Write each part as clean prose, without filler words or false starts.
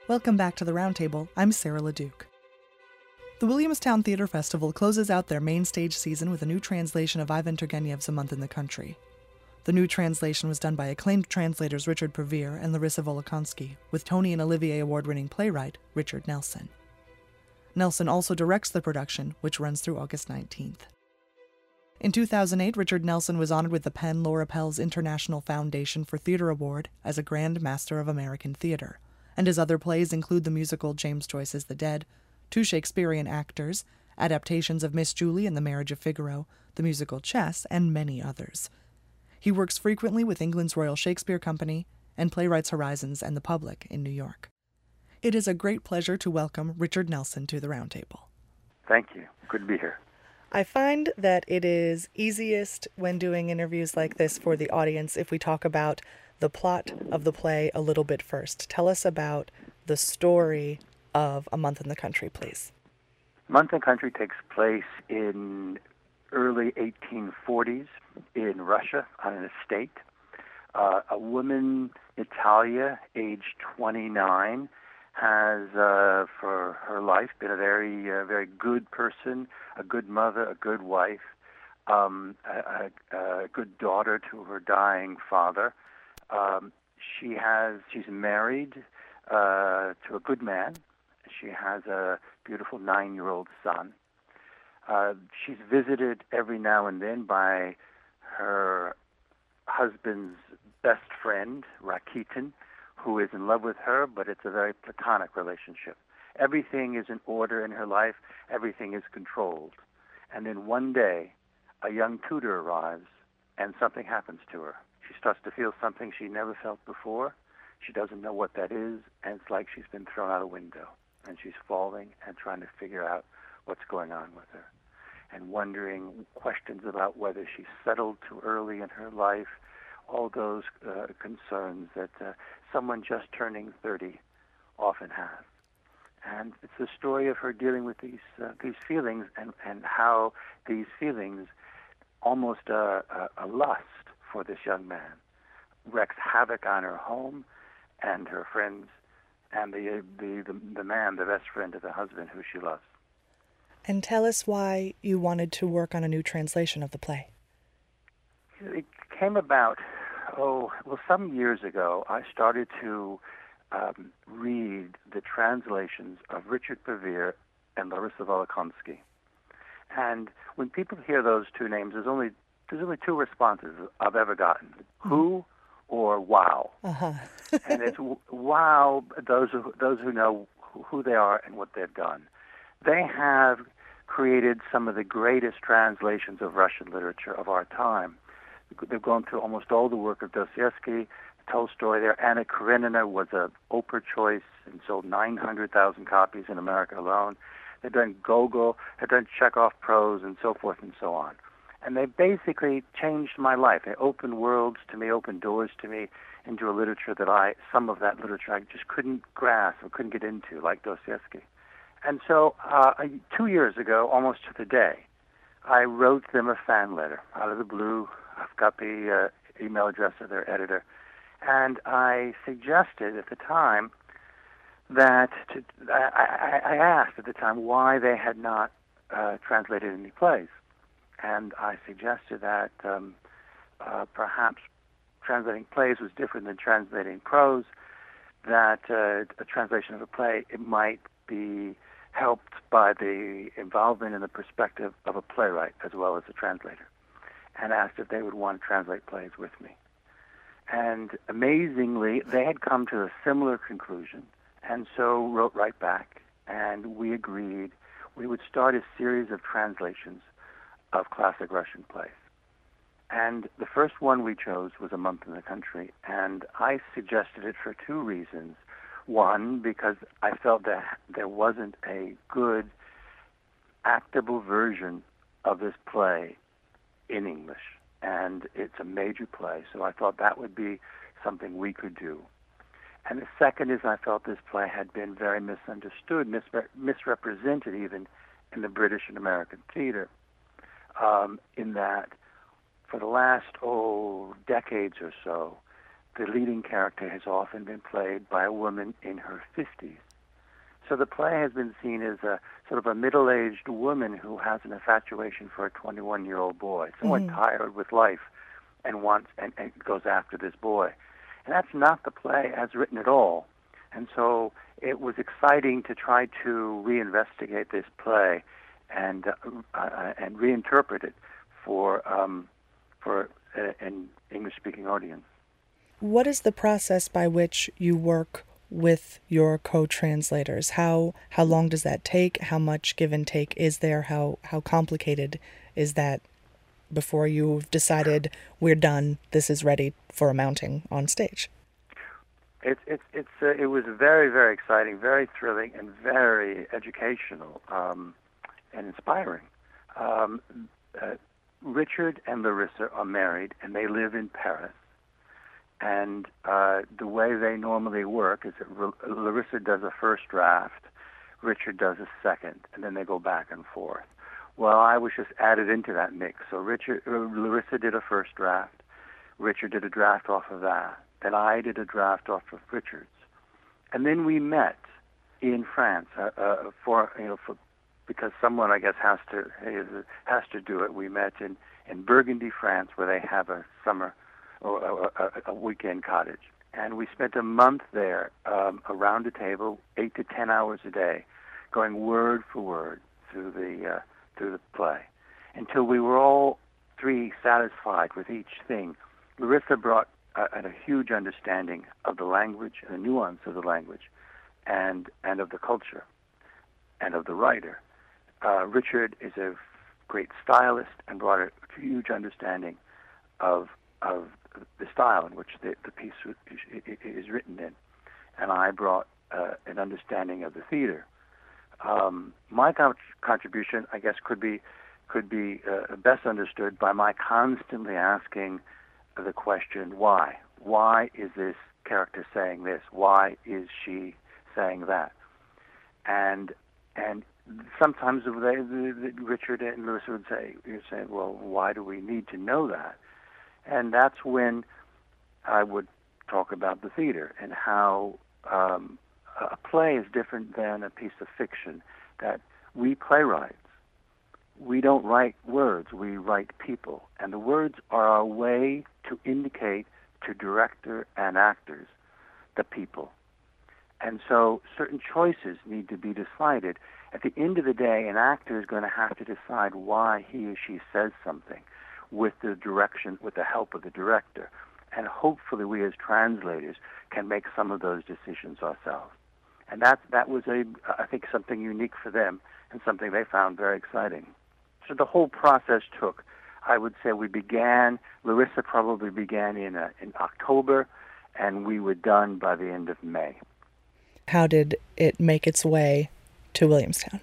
Welcome back to the Roundtable. I'm Sarah LeDuc. The Williamstown Theater Festival closes out their main stage season with a new translation of Ivan Turgenev's A Month in the Country. The new translation was done by acclaimed translators Richard Purveer and Larissa Volokhonsky, with Tony and Olivier Award-winning playwright Richard Nelson. Nelson also directs the production, which runs through August 19th. In 2008, Richard Nelson was honored with the PEN Laura Pels International Foundation for Theater Award as a Grand Master of American Theater, and his other plays include the musical James Joyce's The Dead, 2 Shakespearean actors, adaptations of Miss Julie and The Marriage of Figaro, the musical Chess, and many others. He works frequently with England's Royal Shakespeare Company and Playwrights Horizons and the Public in New York. It is a great pleasure to welcome Richard Nelson to the Roundtable. Thank you. Good to be here. I find that it is easiest when doing interviews like this for the audience if we talk about the plot of the play a little bit first. Tell us about the story of A Month in the Country, please. A Month in the Country takes place in early 1840s in Russia on an estate. A woman, Natalia, age 29, has for her life been a very good person, a good mother, a good wife, a good daughter to her dying father. She's married to a good man. She has a beautiful 9-year-old son. She's visited every now and then by her husband's best friend, Rakitin, who is in love with her, but it's a very platonic relationship. Everything is in order in her life. Everything is controlled. And then one day, a young tutor arrives, and something happens to her. She starts to feel something she never felt before. She doesn't know what that is, and it's like she's been thrown out a window. And she's falling and trying to figure out what's going on with her, and wondering questions about whether she settled too early in her life, all those concerns that someone just turning 30 often has. And it's the story of her dealing with these feelings and how these feelings, almost a lust for this young man, wreaks havoc on her home and her friends and the man, the best friend of the husband who she loves. And tell us why you wanted to work on a new translation of the play. It came about, some years ago. I started to read the translations of Richard Purveer and Larissa Volokhonsky. And when people hear those two names, there's only 2 responses I've ever gotten: who or wow. Uh-huh. And it's wow, those who know who they are and what they've done. They have created some of the greatest translations of Russian literature of our time. They've gone through almost all the work of Dostoevsky, Tolstoy. Their Anna Karenina was a Oprah choice and sold 900,000 copies in America alone. They've done Gogol, they've done Chekhov prose, and so forth and so on. And they basically changed my life. They opened worlds to me, opened doors to me into a literature that some of that literature I just couldn't grasp or couldn't get into, like Dostoevsky. And so 2 years ago, almost to the day, I wrote them a fan letter out of the blue. I've got the email address of their editor. And I suggested at the time that I asked at the time why they had not translated any plays. And I suggested that perhaps translating plays was different than translating prose, that a translation of a play, it might be helped by the involvement in the perspective of a playwright as well as a translator, and asked if they would want to translate plays with me. And amazingly, they had come to a similar conclusion, and so wrote right back, and we agreed we would start a series of translations of classic Russian plays. And the first one we chose was A Month in the Country, and I suggested it for 2 reasons. One, because I felt that there wasn't a good actable version of this play in English, and it's a major play, so I thought that would be something we could do. And the second is I felt this play had been very misunderstood, misrepresented even in the British and American theater, in that for the last, decades or so, the leading character has often been played by a woman in her 50s. So the play has been seen as a sort of a middle-aged woman who has an infatuation for a 21-year-old boy, somewhat tired with life, and goes after this boy. And that's not the play as written at all. And so it was exciting to try to reinvestigate this play and reinterpret it for an English-speaking audience. What is the process by which you work with your co-translators? How long does that take? How much give and take is there? How complicated is that before you've decided we're done, this is ready for a mounting on stage? It was very, very exciting, very thrilling, and very educational and inspiring. Richard and Larissa are married, and they live in Paris. And the way they normally work is that Larissa does a first draft, Richard does a second, and then they go back and forth. Well, I was just added into that mix. So Larissa did a first draft, Richard did a draft off of that, then I did a draft off of Richard's, and then we met in France because someone, I guess, has to do it. We met in Burgundy, France, where they have a summer or a weekend cottage. And we spent a month there around a table, 8 to 10 hours a day, going word for word through the play until we were all three satisfied with each thing. Larissa brought a huge understanding of the language and the nuance of the language and of the culture and of the writer. Richard is a great stylist and brought a huge understanding of the style in which the piece is written in, and I brought an understanding of the theater. My contribution, I guess, could be best understood by my constantly asking the question, why? Why is this character saying this? Why is she saying that? And sometimes Richard and Larissa would say, well, why do we need to know that? And that's when I would talk about the theater and how a play is different than a piece of fiction, that we playwrights, we don't write words, we write people. And the words are our way to indicate to director and actors the people. And so certain choices need to be decided. At the end of the day, an actor is going to have to decide why he or she says something with the direction, with the help of the director. And hopefully we as translators can make some of those decisions ourselves. And that was, I think, something unique for them and something they found very exciting. So the whole process took, I would say Larissa probably began in October, and we were done by the end of May. How did it make its way to Williamstown?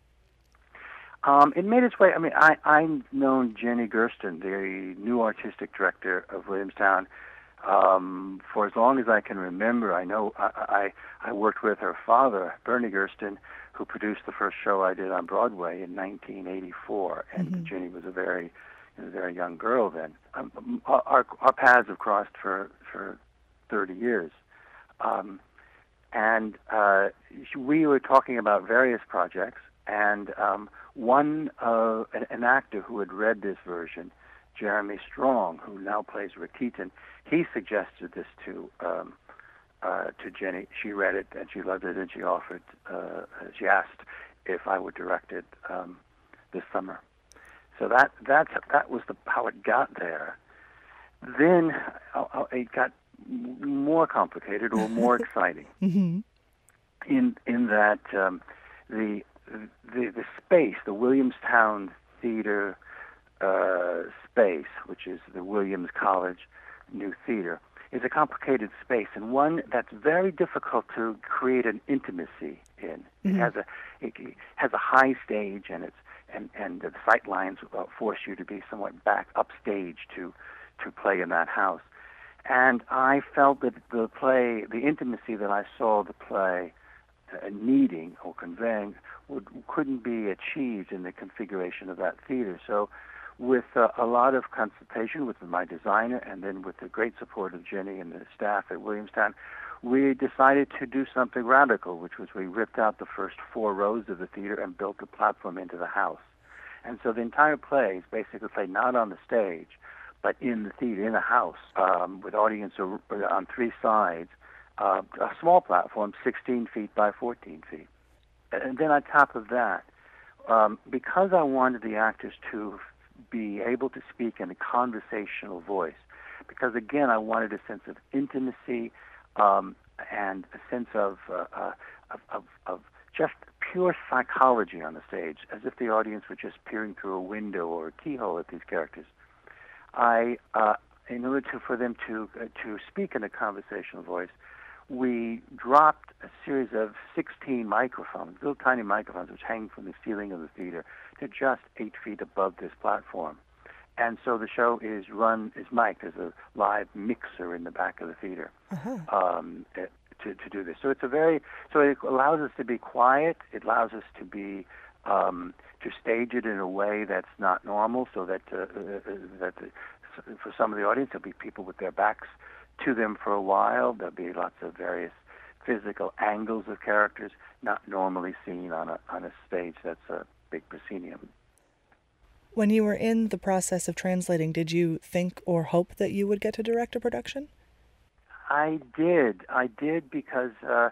It made its way. I mean, I've known Jenny Gersten, the new artistic director of Williamstown, for as long as I can remember. I know I worked with her father, Bernie Gersten, who produced the first show I did on Broadway in 1984, and Jenny was a very young girl then. Our paths have crossed for 30 years. And we were talking about various projects, and an actor who had read this version, Jeremy Strong, who now plays Rick Keaton, he suggested this to Jenny. She read it and she loved it, and she asked if I would direct it this summer. So that was how it got there. Then it got more complicated or more exciting in that the space, the Williamstown Theater space, which is the Williams College New Theater, is a complicated space and one that's very difficult to create an intimacy in. It has a high stage, and the sight lines force you to be somewhat back upstage to play in that house. And I felt that the intimacy that I saw the play needing or conveying couldn't be achieved in the configuration of that theater. So with a lot of consultation with my designer and then with the great support of Jenny and the staff at Williamstown, we decided to do something radical, which was we ripped out the first 4 rows of the theater and built a platform into the house. And so the entire play is basically played not on the stage, but in the theater, in a house, with audience on 3 sides, a small platform, 16 feet by 14 feet. And then on top of that, because I wanted the actors to be able to speak in a conversational voice, because again, I wanted a sense of intimacy and a sense of just pure psychology on the stage, as if the audience were just peering through a window or a keyhole at these characters. In order for them to speak in a conversational voice, we dropped a series of 16 microphones, little tiny microphones, which hang from the ceiling of the theater to just 8 feet above this platform. And so the show is mic'd. There's a live mixer in the back of the theater to do this. So it allows us to be quiet. It allows us to be to stage it in a way that's not normal, so that for some of the audience there'll be people with their backs to them for a while. There'll be lots of various physical angles of characters not normally seen on a stage that's a big proscenium. When you were in the process of translating, did you think or hope that you would get to direct a production? I did because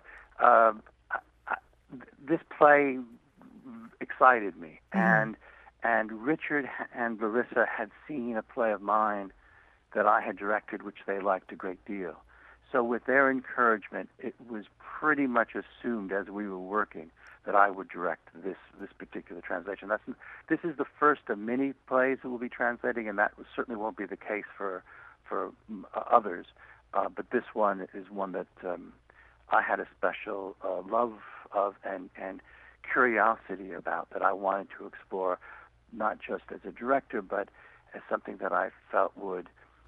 this play excited me, and Richard and Larissa had seen a play of mine that I had directed, which they liked a great deal. So with their encouragement, it was pretty much assumed as we were working that I would direct this particular translation. This is the first of many plays that we'll be translating, and that certainly won't be the case for others. But this one is one that I had a special love of and curiosity about, that I wanted to explore, not just as a director, but as something that I felt would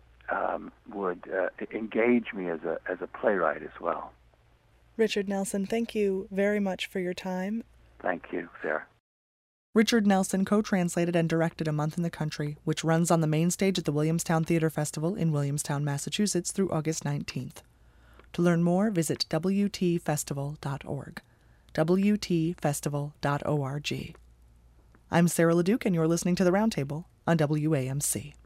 engage me as a playwright as well. Richard Nelson, thank you very much for your time. Thank you, Sarah. Richard Nelson co-translated and directed A Month in the Country, which runs on the main stage at the Williamstown Theater Festival in Williamstown, Massachusetts through August 19th. To learn more, visit wtfestival.org. wtfestival.org. I'm Sarah LeDuc, and you're listening to The Roundtable on WAMC.